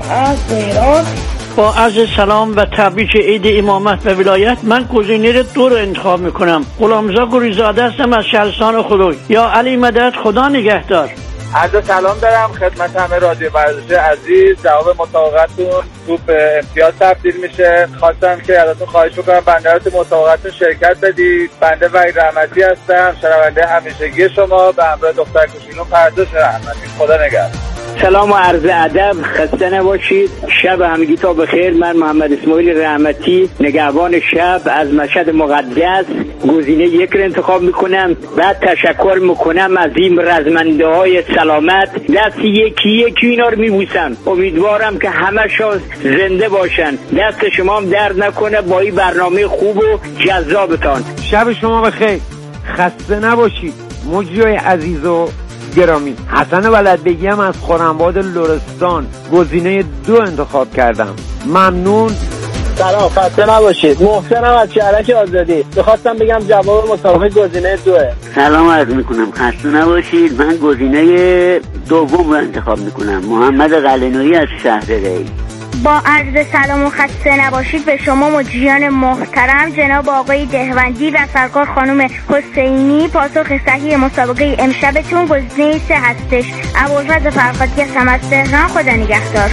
از تهران. با عرض سلام و تبریک عید امامت و ولایت، من گزینه 2 رو انتخاب میکنم. غلامرضا گوریزاده هستم از شهرستان خدای. یا علی مدد، خدا نگهدار. عرض سلام دارم خدمت همه رادیو ورزش عزیز. جواب مسابقتون توپ امتیاز تبدیل میشه. خواستم که ازتون خواهش بکنم بنده تو مسابقتون شرکت بدید. بنده وحید رحمتی هستم، شنونده همیشگی شما، به همراه دختر کوچولو پرداش رحمتی. خدا نگهدار. سلام و عرض ادب، خسته نباشید. شب همگی تا بخیر. من محمد اسماعیل رحمتی، نگهبان شب از مشهد مقدس، گزینه 1 رو انتخاب میکنم. بعد تشکر میکنم از این رزمنده های سلامت. دست یکی اینا رو میبوسم. امیدوارم که همه شان زنده باشن. دست شما هم درد نکنه با این برنامه خوب و جذابتان. شب شما بخیر، خسته نباشید. مجریای عزیز و گرامی، حسن ولدبگی هم از خرم‌آباد لرستان، گزینه 2 انتخاب کردم. ممنون. سلام، خسته نباشید. محسنم از شهرک آزادی. می‌خواستم بگم جواب مسابقه گزینه 2. سلام عرض میکنم، خسته نباشید. من گزینه 2 رو انتخاب میکنم. محمد قلنویی از شهر ری. با عرض سلام و خسته نباشید به شما مجریان محترم، جناب آقای دهوندی و سرکار خانم حسینی. پاسخ صحیح مسابقه امشبتون گزینه 3 هستش. ابوالفضل فرخاتی هستم از تهران. خدا نگهدار.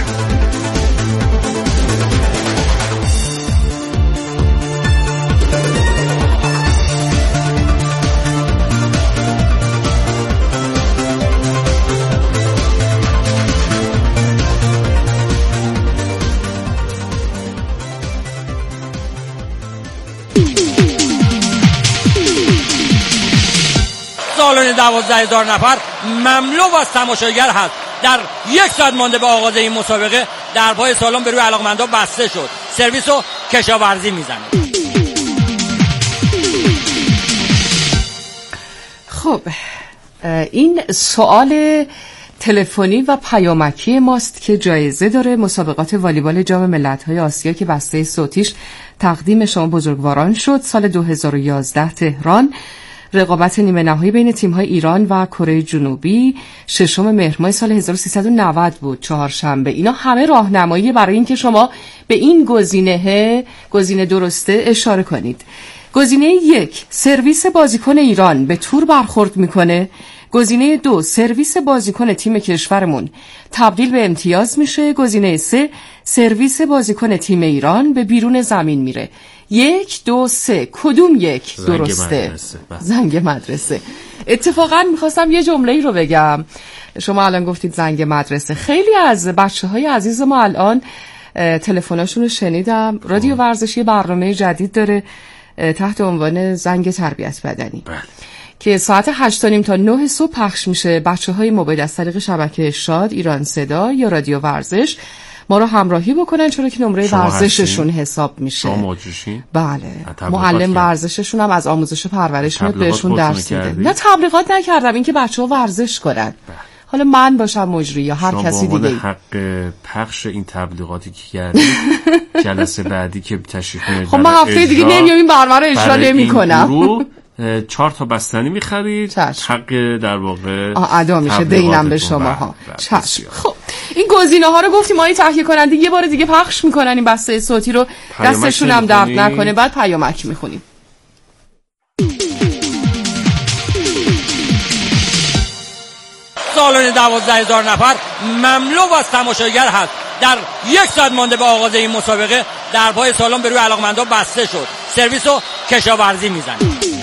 سالن 12,000 نفر مملو از تماشاگر هست. در 1 ساعت مانده به آغاز این مسابقه درهای سالن به روی علاقمندان بسته شد. سرویس و کشاورزی میزنه. خب این سوال تلفنی و پیامکی ماست که جایزه داره. مسابقات والیبال جام ملت‌های آسیا که بسته صوتیش تقدیم شما بزرگواران شد. سال 2011 تهران. رقابت نیمه نهایی بین تیم‌های ایران و کره جنوبی 6 مهر ماه سال 1390 بود، چهارشنبه. اینا همه راهنمایی برای اینکه شما به این گزینه درسته اشاره کنید. گزینه 1 سرویس بازیکن ایران به تور برخورد میکنه. گزینه 2 سرویس بازیکن تیم کشورمون تبدیل به امتیاز میشه. گزینه 3 سرویس بازیکن تیم ایران به بیرون زمین میره. 1 2 3 کدوم یک درسته؟ زنگ مدرسه. اتفاقا میخواستم یه جمله‌ای رو بگم. شما الان گفتید زنگ مدرسه. خیلی از بچه‌های عزیز ما الان تلفناشون رو شنیدم. رادیو ورزشی برنامه جدید داره تحت عنوان زنگ تربیت بدنی که ساعت 8:30 تا 9 صبح پخش میشه. بچه‌های موبایل از طریق شبکه شاد، ایران صدا یا رادیو ورزش ما رو همراهی بکنن، چون که نمره ورزششون حساب میشه. شما موجودین؟ بله. معلم ورزششون هم از آموزش و پرورش میاد بهشون درس میده. نه تبلیغات نکردم، اینکه بچه‌ها ورزش کنن. حالا من باشم مجری یا هر کسی دیگه. شما حق پخش این تبلیغاتی که کردید جلسه بعدی که تشریف میارید خب من هفته دیگه نمیام این برنامه رو اجرا نمی‌کنم. 4 تا بستنی می‌خرید، حق در واقع ادا میشه دینم به شما ها. چشم. خب این گزینه‌ها رو گفتیم ما تهیه کننده یه بار دیگه پخش می‌کنن این بسته صوتی رو، دستشون هم درد نکنه. بعد پیامک می‌خونیم. سالن 12,000 نفر مملو از تماشاگر هست. در 1 ساعت مانده به آغاز این مسابقه درهای سالن به روی علاقمندان بسته شد. سرویس و کشاورزی میزنه.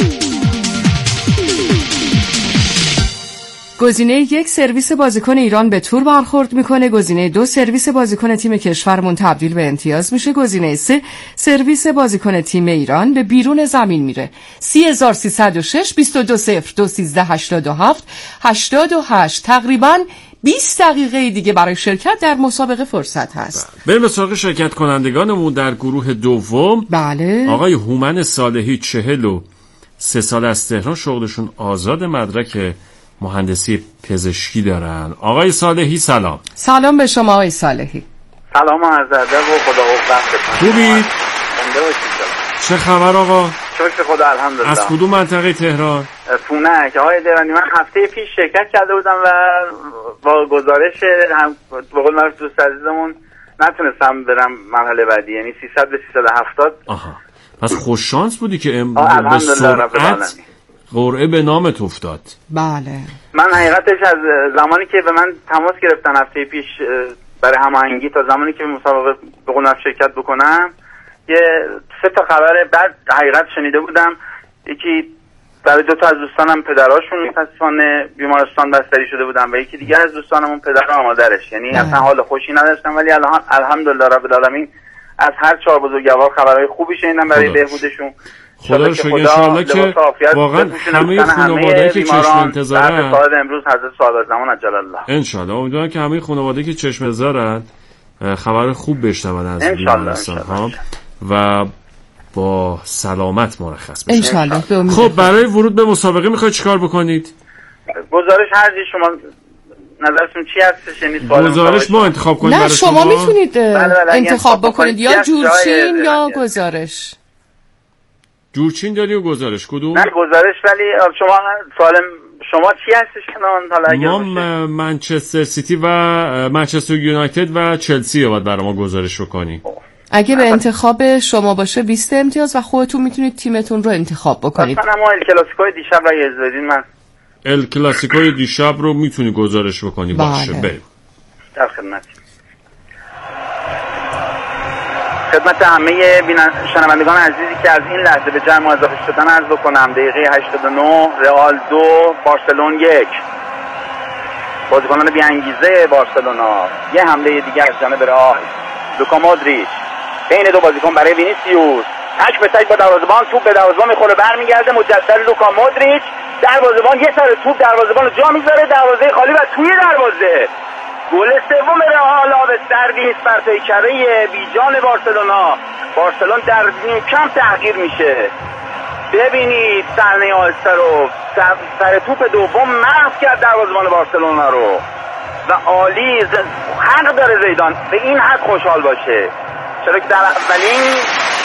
گزینه 1 سرویس بازیکن ایران به تور برخورد میکنه. گزینه 2 سرویس بازیکن تیم کشورمون تبدیل به امتیاز میشه. گزینه 3 سرویس بازیکن تیم ایران به بیرون زمین میره. 3306 22021387 88. تقریباً 20 دقیقه دیگه برای شرکت در مسابقه فرصت هست. بریم به سراغ شرکت کنندگانمون در گروه دوم. بله. آقای هومن صالحی 43 سال از تهران، شغلشون آزاد، مدرک مهندسی پزشکی دارن. آقای صالحی سلام. سلام به شما آقای صالحی. سلام و عرض ادب و خدا قوت. خوبید؟ چه خبر آقا؟ شکر خدا الحمدلله. از کدوم منطقه تهران؟ فونک. آقای دیوانی من هفته پیش شرکت کرده بودم و با گزارش هم به قول معروف دوست عزیزمون نتونستم برم مرحله بعدی، یعنی 300 به 370. آها، پس خوش شانس بودی که الحمدلله به سرعت العالمین قرعه به نامت افتاد. بله. من حقیقتش از زمانی که به من تماس گرفتن هفته پیش برای هماهنگی تا زمانی که مسابقه به قول شرکت بکنم، یه 3 تا خبر بعد حقیقت شنیده بودم. یکی برای 2 تا از دوستانم پدراشون متاسفانه بیمارستان بستری شده بودن و یکی دیگه از دوستانمون پدر و مادرش، یعنی اصلا حال خوشی نداشتن، ولی الحمدلله رب العالمین از هر 4 بزرگوار خبرهای خوبی شنیدم برای بهبودشون. خدا رو شکر انشالله که واقعا همه خانواده‌ای که چشم انتظارن بعد امروز حضرت صاحب زمان عجل الله انشالله امیدوارم که همه خانواده‌ای که چشم انتظارن خبر خوب بشنون از بیمارستان ها و با سلامت مرخص بشن انشالله. خب برای ورود به مسابقه میخواید چیکار بکنید؟ گزارش هر چی شما نظرتون چی هستش؟ یعنی گزارش ما انتخاب کنیم برای شما؟ نه شما میتونید انتخاب بکنید یا جورچین یا گزارش. جورچین داری و گزارش کدوم؟ نه گزارش، ولی شما سوال شما چی هستش که ما منچستر سیتی و منچستر یونایتد و چلسی رو باید برای ما گزارش بکنی. اگه به انتخاب شما باشه 20 امتیاز و خودتون میتونید تیمتون رو انتخاب بکنید. مثلا ما ال کلاسیکوی دیشب را یزدادین، من ال کلاسیکوی دیشب رو میتونی گزارش بکنی. باشه بریم. در خدمت همه شنوندگان عزیزی که از این لحظه به جمع اضافه شدن عرض بکنم. دقیقه 89 رئال 2 بارسلون 1. بازیکنان بی انگیزه بارسلونا. یه حمله دیگه از جانب رئال. لوکا مودریچ بین 2 بازیکن برای وینیسیوس، تک به تک با دروازه‌بان، توپ به دروازه‌بان میخوره برمیگرده مجدد لوکا مودریچ، دروازه‌بان یه سر توپ دروازه‌بان رو جا میذاره، دروازه خالی و توی دروازه. گل سوم رئال به سردی نیست بر پیکره بیجان بارسلونا. بارسلون در نیمکم تغییر میشه. ببینید صحنه آلستر رو، سر توپ دوم محو کرد دروازه‌بان بارسلونا رو و عالی. حق داره زیدان به این حد خوشحال باشه، چرا که در اولین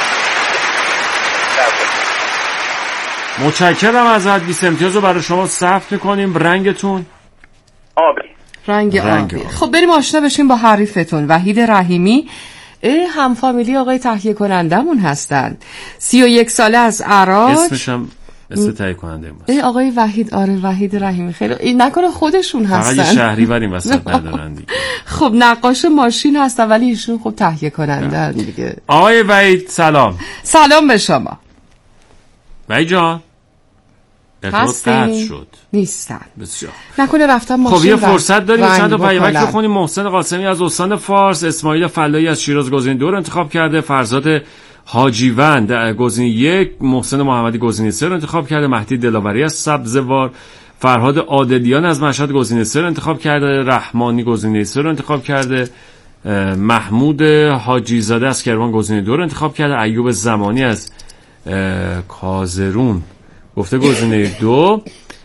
متشکرم ازت. 20 امتیاز رو برای شما ثبت می‌کنیم. رنگتون آبی. رنگ آبی. خب بریم آشنا بشیم با حریفتون. وحید رحیمی هم فامیلی آقای تهیه کنندمون هستند. 31 ساله از عراق. اسمش هم اسم تهیه کننده ماست. آقای وحید. آره وحید رحیمی. خیلی نکنه خودشون هستن. فقط شهریوری مثلا ندارن دیگه. خب نقاش ماشین هستن ولی ایشون خب تهیه کننده دیگه. آقای وحید سلام. سلام به شما. وحید جان قطع شد. نیستن. بسیار. نکنه رفتم ماشین. خب یه فرصت داریم چند تا پیامک بخونیم. محسن قاسمی از استان فارس، اسماعیل فلایی از شیراز گزینه 2 رو انتخاب کرده، فرزاد حاجیوند گزینه 1، محسن محمدی گزینه 3 رو انتخاب کرده، مهدی دلاوری از سبزوار، فرهاد عادلیان از مشهد گزینه 3 رو انتخاب کرده، رحمانی گزینه 3 رو انتخاب کرده، محمود حاجی زاده از کرمان گزینه 2 رو انتخاب کرده، ایوب زمانی از کازرون گفته گزینه 2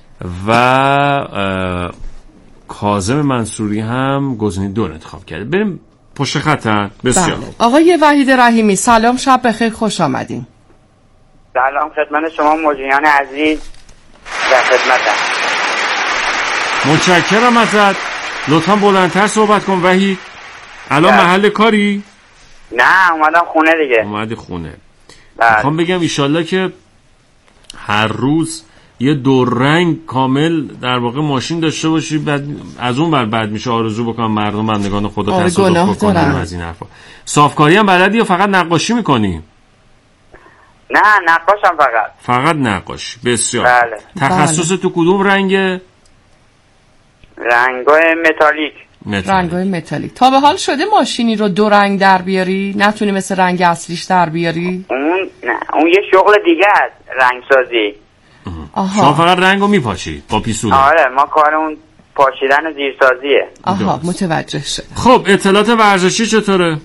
و کاظم منصوری هم گزینه 2 رو انتخاب کرده. بریم پشت خط. بسیار. بله. آقای وحید رحیمی سلام، شب بخیر، خوش آمدین. سلام خدمت شما مجریان عزیز و خدمتم. متشکرم ازت. لطفا بلندتر صحبت کن وحید. الان محل کاری؟ نه اومدم خونه دیگه. اومدی خونه. میخوام بگم ایشالله که هر روز یه 2 رنگ کامل در واقع ماشین داشته باشی، بعد از اون بعد میشه آرزو بکنم مردم بندگان خدا تصادف بکنن از این حرفا. صافکاری هم بلدی یا فقط نقاشی میکنی؟ نه نقاشم فقط نقاشی. بسیار. بله. تخصص تو کدوم رنگه؟ رنگای متالیک. رنگای متالیک. تا به حال شده ماشینی رو 2 رنگ در بیاری؟ نتونی مثل رنگ اصلیش در بیاری؟ اون یه شغل دیگه است، رنگ سازی. شما فقط رنگو میپاشید با پیسوله؟ آره ما کارمون پاشیدن و زیرسازیه. آها متوجه شد. خب اطلاعات ورزشی چطوره؟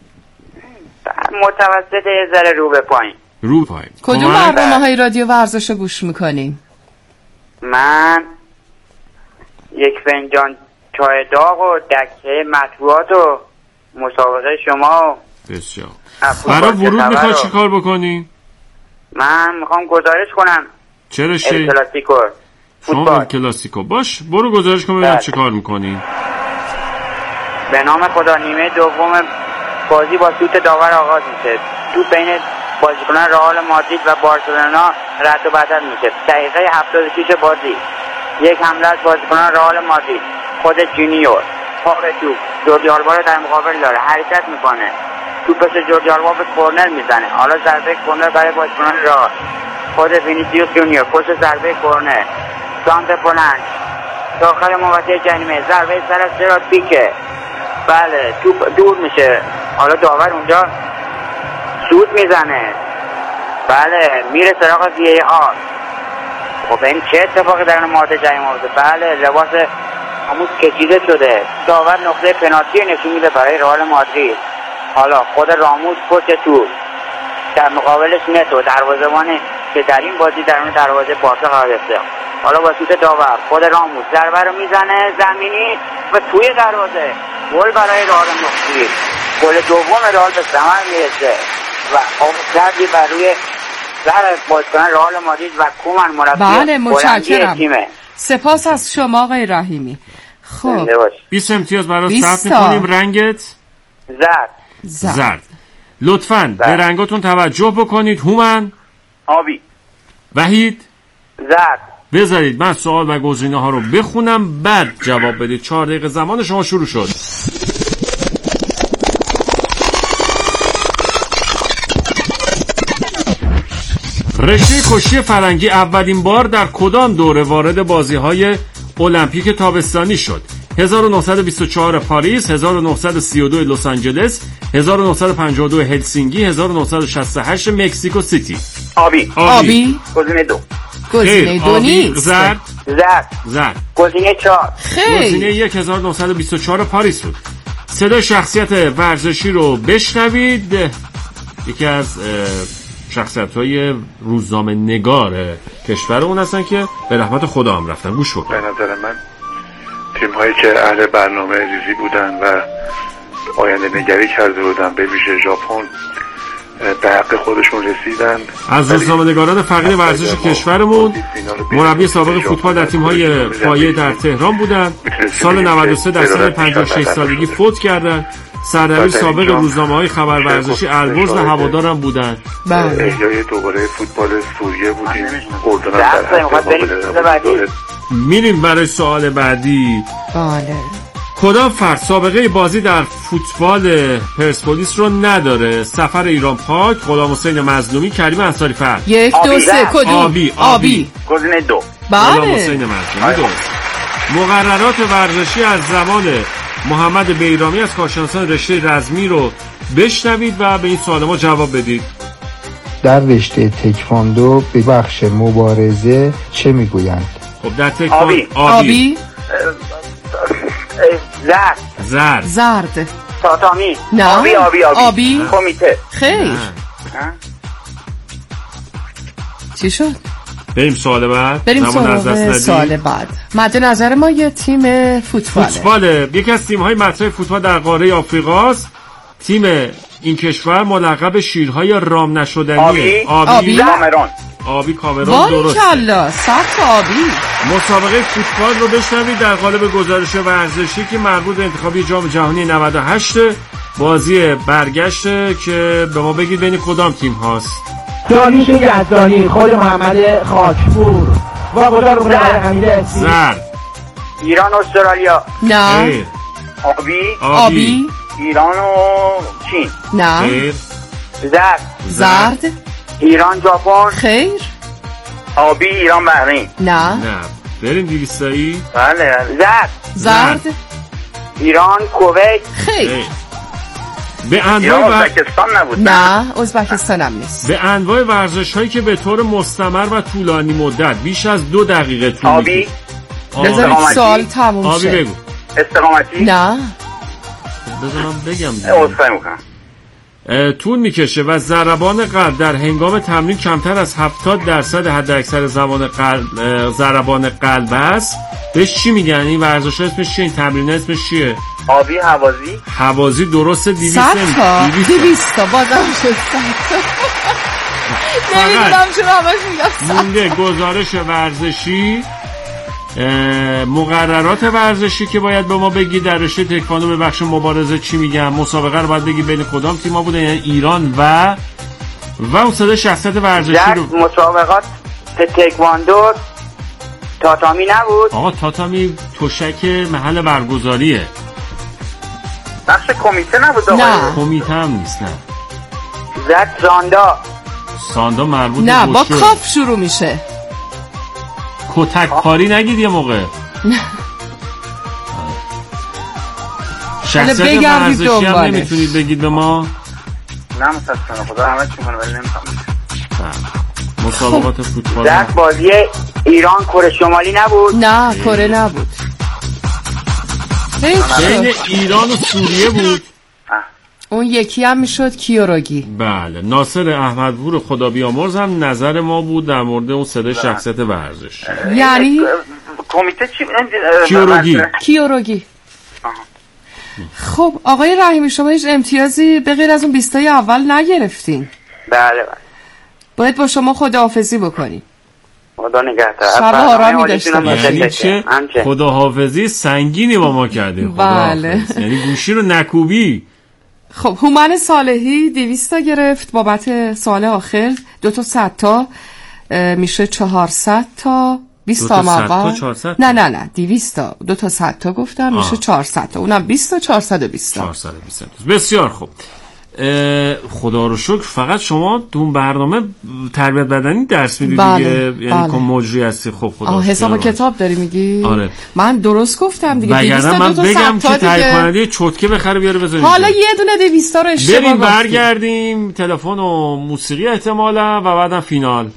متوسط یه ذره رو به پایین. رو پایین. کدوم برنامه‌های رادیو ورزش گوش میکنین؟ من یک فنجان چای داغ و دکه مطبوعات و مسابقه شما. بسیار. برای ورود میخوای چی کار بکنی؟ من میخوام گزارش کنم. چه رشته؟ ال کلاسیکو. فوتبال. ال کلاسیکو. باش برو گزارش کن ببینم چه کار میکنی. به نام خدا. نیمه دوم بازی با سوت داور آغاز میشه. توپ بین بازیکنان رئال مادرید و بارسلونا رد و بدل میشه. دقیقه 76 بازی یک حمله از بازیکنان رئال مادرید، خود جونیور پاک توپ جوردی آلبا رو در مقابل داره، حرکت میکنه، توپش جوردی آلبا به کورنر میزنه. حالا ضربه کورنر برای بازیکنان رئال، خود وینیسیوس جونیور پشت ضربه کورنر، سانت بلند داخل محوطه جریمه، ضربه سر از جرارد پیکه، بله توپ دور میشه. حالا داور اونجا سود میزنه، بله میره سراغ وی آر. خب این چه اتفاقی در محوطه جریمه افتاده؟ بله لباس آموز کشیده شده. داور نقطه پنالتی نشون میده برای رئال مادرید. حالا خود راموس پشت توپ، در مقابلش نتو دروازه‌بانی که در این بازی در اون دروازه بارسا قرار گرفته. حالا با سوت داور خود راموس ضربه رو میزنه زمینی و توی دروازه. گل برای رئال مادرید. گل دوم رئال به ثمر میرسه و آموزگردی بر روی سر بازیکن رئال مادرید و کومن مربی. بله متشکرم. سپاس از شما آقای رحیمی. خب 20 امتیاز برای ثبت می‌کنیم. رنگت زرد. لطفاً به رنگاتون توجه بکنید. هومن آبی، وحید زرد. بذارید من سوال و گزینه ها رو بخونم بعد جواب بدید. 4 دقیقه زمان شما شروع شد. رشته کشتی فرنگی اولین بار در کدام دوره وارد بازی‌های المپیک تابستانی شد؟ 1924 پاریس، 1932 لس آنجلس، 1952 هلسینکی، 1968 مکزیکو سیتی. آبی. گزینه 2. گزینه 2 نیست. زرد. گزینه 4. گزینه 1 1924 پاریس بود. صدای شخصیت ورزشی رو بشنوید. یکی از شخصیت‌های روزنامه نگار کشورمون هستن که به رحمت خدا هم رفتن. گوش بکن. به نظر من تیم‌هایی که اهل برنامه ریزی بودن و آینده نگری کرده بودن به ویژه ژاپن به حق خودشون رسیدن. از روزنامه‌نگاران فقیر ورزش کشورمون، مربی سابق فوتبال در تیم‌های پایه در تهران بودن. سال 93 در سن 56 سالگی فوت کردن. سردبیر سابق روزنامه‌های خبر ورزشی البرز و هوادارم بودن. احیای دوباره فوتبال سوریه بودیم. اردن میریم برای سوال بعدی. بله. کدام فرد سابقه بازی در فوتبال پرسپولیس رو نداره؟ سفر ایران پاک، غلام حسین مظلومی، کریم انصاری فرد. 1 2 3 کدوم؟ آبی. گزینه 2. غلام حسین مظلومی. درست. مقررات ورزشی از زمان محمد بیرامی از کارشناسان رشته رزمی رو بشنوید و به این سوال ما جواب بدید. در رشته تکواندو به بخش مبارزه چه میگویند؟ خب در تکواندو آبی. زرد. تاتامی. نه. آبی. کمیته. خیر. چی شد؟ بریم سوال بعد. بریم سوال بعد. مد نظر ما یه تیم فوتباله. یکی از تیم‌های مطرح فوتبال در قاره آفریقاست. تیم این کشور ملقب شیرهای رام نشدنیه. آبی کامرون. درسته. باریکلا سخت آبی. مسابقه فوتبال رو بشنوید در قالب گزارش ورزشی که مربوط به انتخابی جام جهانی 98 بازی برگشته که به ما بگید بین کدام تیم هاست. داریوش یزدانی، خود محمد خاکپور و گذار رو حمید اسمی. زرد. ایران استرالیا. نه. آبی. ایران و چین. نه. زرد. ایران ژاپن. خیر. آبی ایران بحرین. نه. بریم دیویستایی. بله. زرد. ایران کویت. خیر. به انواع ازبکستان نبود. نه ازبکستان هم نیست. به انواع ورزش هایی که به طور مستمر و طولانی مدت بیش از 2 دقیقه طول می‌کشه. بذارید سوال تموم شه. آبی بگو. استقامتی. نه. بذارم بگم. طول میکشه و ضربان قلب در هنگام تمرین کمتر از 70% حداکثر ضربان قلب است. بهش چی میگن؟ این ورزش اسمش چیه؟ این تمرین اسمش چیه؟ آبی. هوازی. درسته. 200 بازم شد. نمیدونم چرا همش میگم. مونده گزارش ورزشی مقررات ورزشی که باید به ما بگی در رشته تکواندو به بخش مبارزه چی میگن؟ مسابقه رو باید بگی بین کدام تیم‌ها بوده، یعنی ایران و اون صدا شخصیت ورزشی رو. مسابقات تکواندو تاتامی نبود؟ آقا تاتامی تشک محل برگزاریه. بخش کمیته نبود آقا؟ نه کمیته هم نیست. نه زد ساندا مربوط نه با کاف شروع میشه. کتک کاری نگید یه موقع. شخصیت ورزشی هم نمیتونید بگید به ما؟ نه متاسفانه خدا همه چی کنه ولی نمیتونم. مسابقات فوتبال در بازی ایران کره شمالی نبود؟ نه کره نبود. بین ایران و سوریه بود. اون یکی هم میشد کیوروگی. بله ناصر احمدپور خدا بیامرز هم نظر ما بود در مورد اون صدای شخصیت ورزش. یعنی کمیته چی؟ کیوروگی. خب آقای رحیمی شما هیچ امتیازی به غیر از اون 20 تای اول نگرفتین. بله باید با شما خداحافظی بکنیم. خدا نگهدار. شب آرامی داشته باشید. چه خداحافظی سنگینی با ما کردین. بله یعنی گوشی رو نکوبی. خب هومن صالحی 200 تا گرفت بابت سال آخر. 2 تا 100 تا میشه 400 تا. 20 تا اول نه 200 تا 2 تا 100 تا گفتم میشه 400 تا. اونم 20 تا 420 تا. بسیار خوب. خدا رو شکر. فقط شما تو اون برنامه تربیت بدنی درس میدید دیگه. یعنی کم مجری هستی. خب خدا حساب کتاب داری میگی؟ آره. من درست گفتم دیگه. وگرنه من بگم که تهیه کننده چتکه بخره بیاره بزنید. حالا یه دونه 200 تا رو اشتباه بریم برگردیم تلفن و موسیقی احتمالاً و بعدم فینال.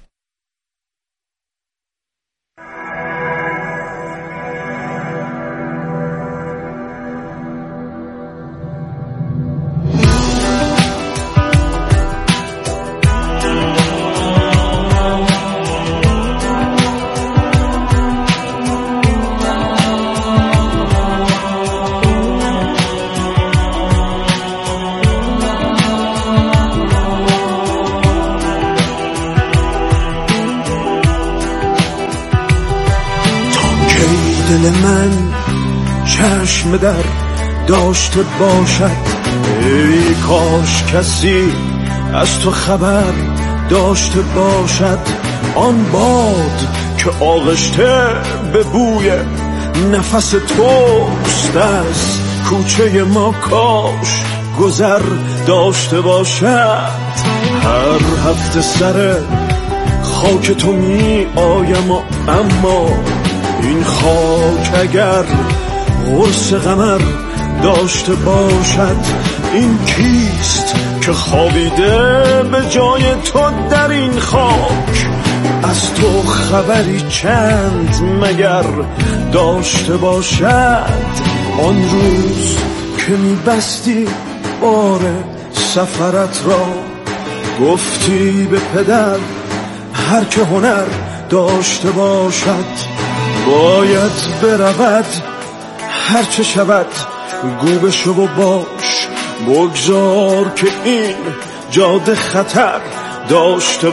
دل من چشم در داشته باشد، ای کاش کسی از تو خبر داشته باشد. آن باد که آغشته به بوی نفس توست از کوچه ما کاش گذر داشته باشد. هر هفته سر خاک تو می آیم و اما این خاک اگر قرص قمر داشته باشد، این کیست که خوابیده به جای تو در این خاک؟ از تو خبری چند مگر داشته باشد؟ آن روز که میبستی بار سفرت را، گفتی به پدر هر که هنر داشته باشد باید برود، هر چه شود گو بشو و باش، بگذار که این جاده خطر داشته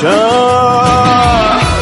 باشد.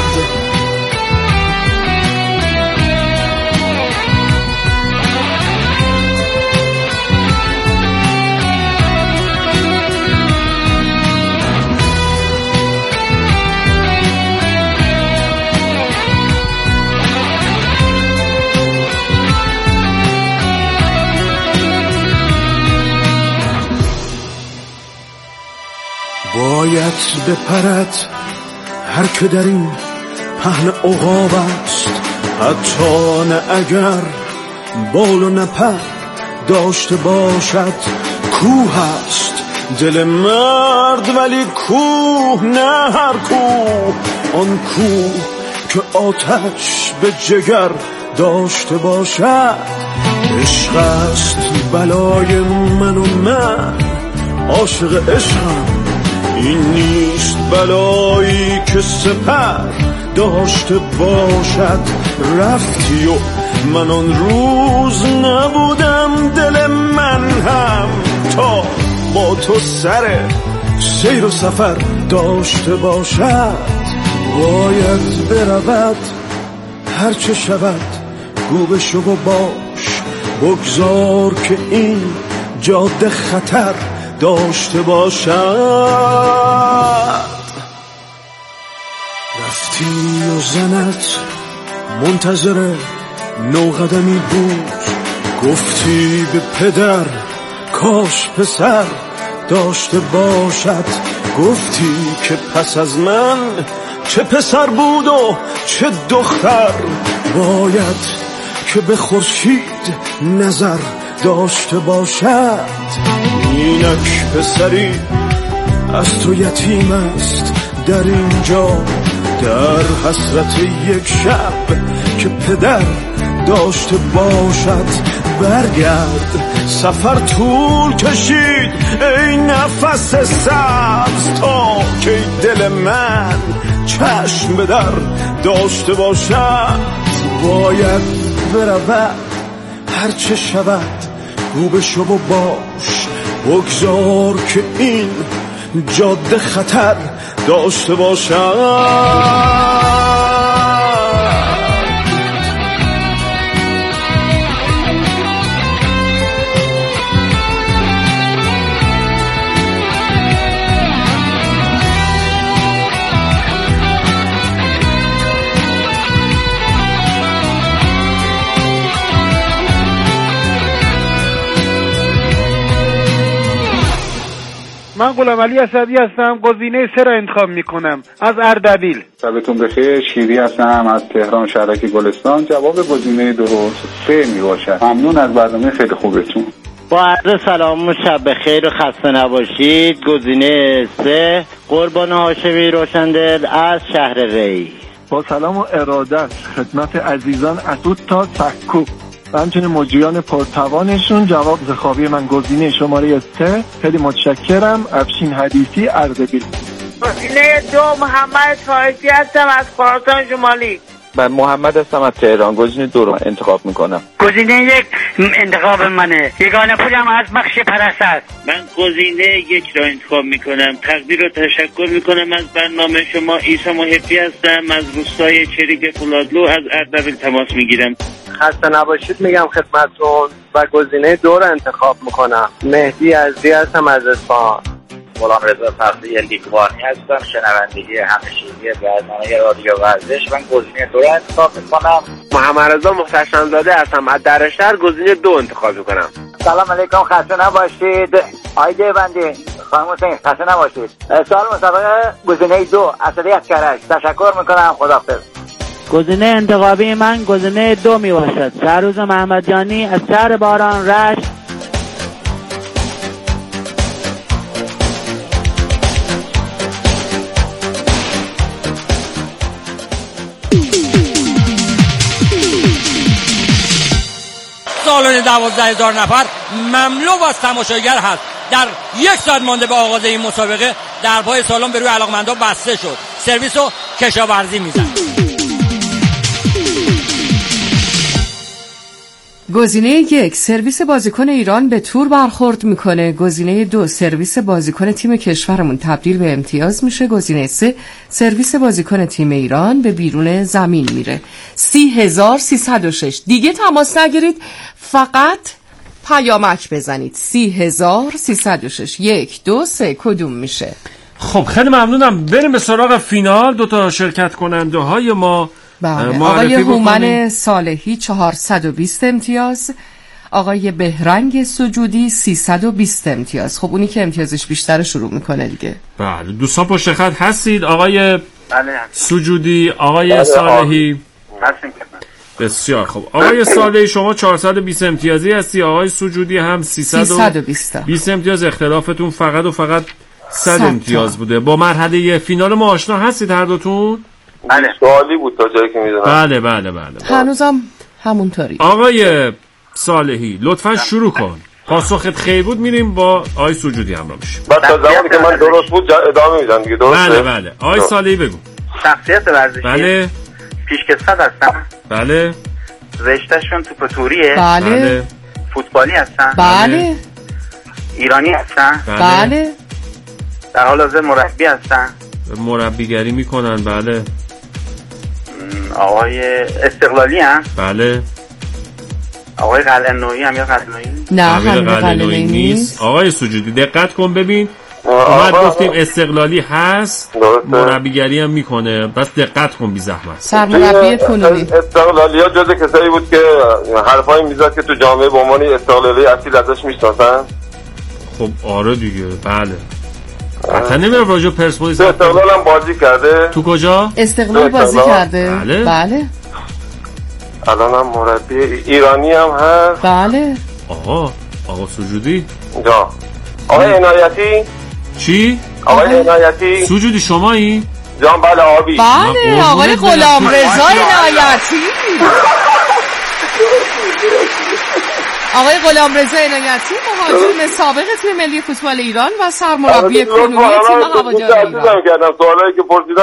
باید بپرد هر که در این پهن عقاب است، حتی نه اگر بال و نپر داشته باشد. کوه است دل مرد ولی کوه نه هر کوه، آن کوه که آتش به جگر داشته باشد. عشق است بلای من و من عاشق عشقم، این نیست بلایی که سپر داشته باشد. رفتی و من آن روز نبودم، دل من هم تا با تو سر سیر و سفر داشته باشد. باید برود هر چه شود گو بشو و باش، بگذار که این جاده خطر داشته باشد. رفتی و زنت منتظر نوقدمی بود، گفتی به پدر کاش پسر داشته باشد. گفتی که پس از من چه پسر بود و چه دختر، باید که به خورشید نظر داشته باشد. اینک پسری از تو یتیم است در اینجا، در حسرت یک شب که پدر داشته باشد. برگرد سفر طول کشید ای نفس سبز، تا که دل من چشم به در داشته باشد. باید برود هر چه شود گو بشو و باش، بگذار که این جاده خطر داشته باشد. من غلامعلی اسدی هستم، گزینه 3 را انتخاب میکنم از اردبیل. شبتون بخیر، شیری هستم از تهران شهرک گلستان. جواب گزینه درست 3 میباشد. ممنون از برنامه خیلی خوبتون. با عرض سلام و شب بخیر و خسته نباشید. گزینه 3 قربان هاشمی روشندل از شهر ری. با سلام و ارادت خدمت عزیزان اسود تا سکو و همچنین مجریان پرتوانشون، جواب خوابی من گزینه شماره 3. خیلی متشکرم. افشین حدیثی، اردبیل. گزینه 2 محمد فایزی هستم از خراسان شمالی. من محمد هستم از تهران. گزینه 2 رو انتخاب میکنم. گزینه 1 انتخاب منه. یگانه پولم از بخش پرست است. من گزینه 1 رو انتخاب میکنم. تقدیر رو تشکر میکنم از برنامه شما. عیسی محبی هستم از روستای چریک فولادلو از اردبیل تماس میگیرم. خسته نباشید میگم خدمتتون و گزینه 2 رو انتخاب میکنم. مهدی عزیزی هستم از اصفهان. غلام رضا فضلی لیکوانی هستم، شنوندگی همیشگی برنامه رادیو ورزش. من گزینه 2 رو انتخاب میکنم. محمد رضا محتشم زاده هستم از درشهر، گزینه 2 انتخاب میکنم. سلام علیکم، خسته نباشید. آیده بندی خانم حسین، خسته نباشید. سوال مسابقه گزینه 2 اسدی از کرج. تشکر میکنم، خداحافظ. گزینه انتخابی من گزینه 2 می باشد. سروز محمدیانی از شهر باران رشت. سالن 12,000 نفر مملو از تماشاگر هست. در 1 ساعت مانده به آغاز این مسابقه در پای سالن به روی علاقمندا بسته شد. سرویس و کشاورزی میزن. گزینه 1 سرویس بازیکن ایران به تور برخورد میکنه. گزینه 2 سرویس بازیکن تیم کشورمون تبدیل به امتیاز میشه. گزینه 3 سرویس بازیکن تیم ایران به بیرون زمین میره. 30,306. دیگه تماس نگیرید، فقط پیامک بزنید. 30,306. 1 2 3 کدوم میشه؟ خب خیلی ممنونم. بریم به سراغ فینال. 2 تا شرکت کننده های ما. بله. آقای هومن صالحی 420 امتیاز، آقای بهرنگ سجودی 320 امتیاز. خب اونی که امتیازش بیشتر شروع میکنه دیگه. بله دوستان پشت خط هستید. آقای سجودی، آقای صالحی بسیار خب. آقای صالحی شما 420 امتیازی هستی، آقای سجودی هم 320 امتیاز. اختلافتون فقط و فقط 100 امتیاز بوده. با مرحله فینال ما آشنا هستید هر دوتون؟ بله سوالی بود تا جایی که میدونم. بله. هنوزم همونطوری. آقای صالحی لطفا شروع کن. پاسخت خیر بود میریم با آقای سجودی همراه میشیم. بعد تا زمانی که من درست بود ادامه میدم دیگه. درسته؟ بله. آقای صالحی بگو. شخصیت ورزشی. بله. پیشکسوت هستم. بله. رشتهشون توپ توریه. بله. فوتبالی هستن. بله. ایرانی هستن. بله. در حال حاضر مربی هستن. مربیگری میکنن. بله. آقای استقلالی هم؟ بله. آقای قلعه‌نویی هم یا قلعه‌نویی؟ نه قلعه‌نویی نیست. آقای سجودی دقت کن ببین، ما گفتیم استقلالی هست، مربیگری هم میکنه، بس دقت کن بی زحمت. سرمربی کنونی استقلالی ها جز کسایی بود که حرفایی میزد که تو جامعه به عنوان استقلالی اصیل ازش میشناسن. خب آره دیگه، بله. حتی نمیره راجع پرسپولیس استقلال هم بازی کرده. تو کجا؟ استقلال بازی کرده. بله. الان هم مربی ایرانی هم هست. بله. آقا سجودی جا. آقای عنایتی. چی؟ آقای عنایتی. سجودی شمایی؟ جان بله آبی. بله آقای غلامرضا عنایتی. آقای غلامرضا عنایتی مهاجم سابق تیم ملی فوتبال ایران و سرمربی کنونی تیم هوادار ایران. سوالایی که پرسیدن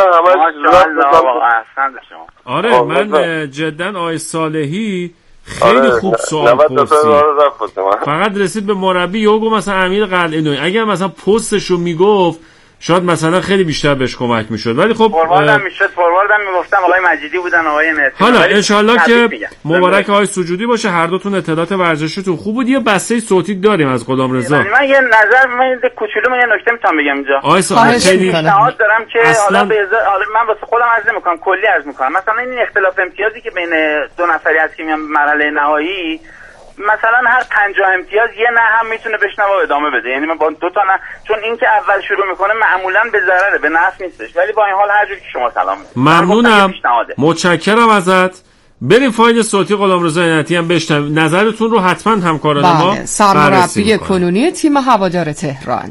همش آره من جدا آقای صالحی خیلی خوب سوال پرسید. فقط رسید به مربی یوگو مثلا امیر قلعه‌نویی، اگر مثلا پستشو میگفت شاید مثلا خیلی بیشتر بهش کمک میشد، ولی خب فورواردم میشد، فورواردم میگفتم آقای مجیدی بودن، آقای مهدی. حالا انشالله که مبارک آقای سجودی باشه، هر دوتون اطلاعات ورزشیتون خوب بود. یه بسته صوتی داریم از غلامرضا. من یه نظر کوچولو یه نکته میتونم بگم اینجا. خیلی پیشنهاد دارم که حالا من واسه خودم عرض نمیکنم، کلی عرض میکنم. مثلا این اختلاف امتیازی که بین دو نفری هست که میان مرحله نهایی، مثلا هر 50 امتیاز یه نه هم میتونه بشنوه و ادامه بده. یعنی من با 2 تا نه، چون این که اول شروع میکنه معمولا به ضرره، به نفع نیستش. ولی با این حال هر جوری که شما سلام ممنونم، متشکرم ازت. بریم فایل صوتی غلامرضا عنایتی هم بشنویم، نظرتون رو حتما همکاران ما سرمربی کنونی تیم هوادار تهران.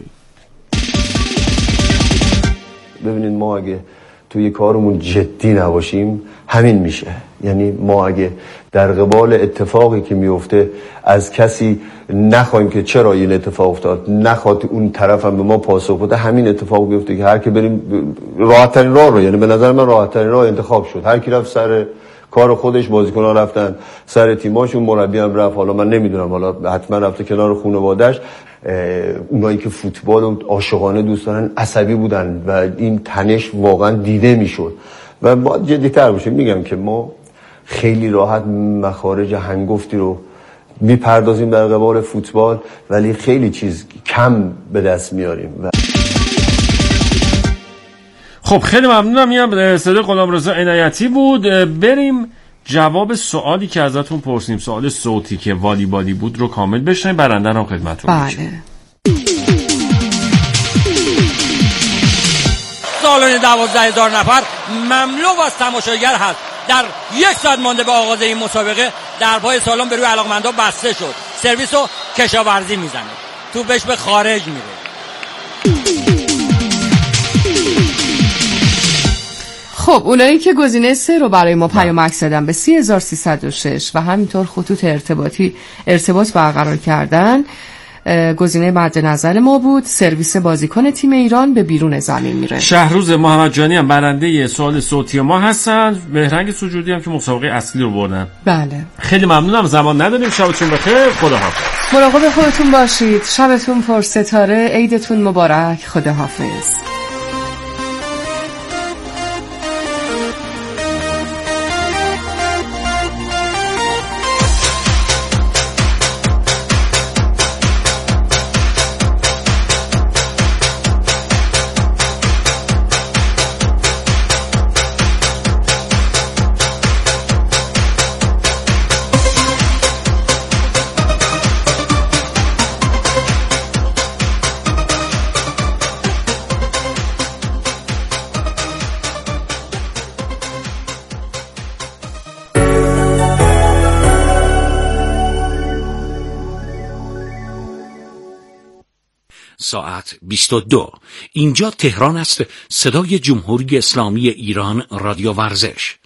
ببینید ما اگه توی کارمون جدی نباشیم همین میشه. یعنی ما اگه در قبال اتفاقی که میفته از کسی نخوایم که چرا این اتفاق افتاد، نخواد اون طرف هم به ما پاسخ بده، همین اتفاق بیفته که هر کی بریم راحت ترین راه رو، یعنی به نظر من راحت ترین راه انتخاب شد. هر کی رفت سر کار خودش، بازیکن‌ها رفتن سر تیماشون، مربی هم رفت، حالا من نمیدونم، حالا حتما رفته کنار خانواده‌اش. اونایی که فوتبال و عاشقانه دوست دارن عصبی بودن و این تنش واقعا دیده میشد و باید جدی‌تر باشیم. میگم که ما خیلی راحت مخارج هنگفتی رو میپردازیم در قبال فوتبال، ولی خیلی چیز کم به دست میاریم. خب خیلی ممنونم. این صدای غلامرضا عنایتی بود. بریم جواب سوالی که ازتون پرسیدیم، سوال صوتی که والیبالی بود رو کامل بشنویم، برنده هم خدمتتون میشه. بله. سالن 12,000 نفر مملو از تماشاگر هست. در 1 ساعت مانده به آغاز این مسابقه در پای سالن به روی علاقمندا بسته شد. سرویس و کشاورزی میزنه، توپش به خارج میره. خب اونایی که گزینه 3 رو برای ما پیامک زدن به 30306 و همینطور خطوط ارتباط برقرار کردن، گزینه مد نظر ما بود. سرویس بازیکن تیم ایران به بیرون زمین میره. شهروز محمدجانی هم برنده سوال صوتی ما هستن. بهرنگ سجودی هم که مسابقه اصلی رو بردن. بله. خیلی ممنونم. زمان نداریم. شبتون بخیر. خداحافظ. مراقب خودتون باشید. شبتون پر ستاره. عیدتون مبارک. خداحافظ. ساعت 22. اینجا تهران است. صدای جمهوری اسلامی ایران، رادیو ورزش.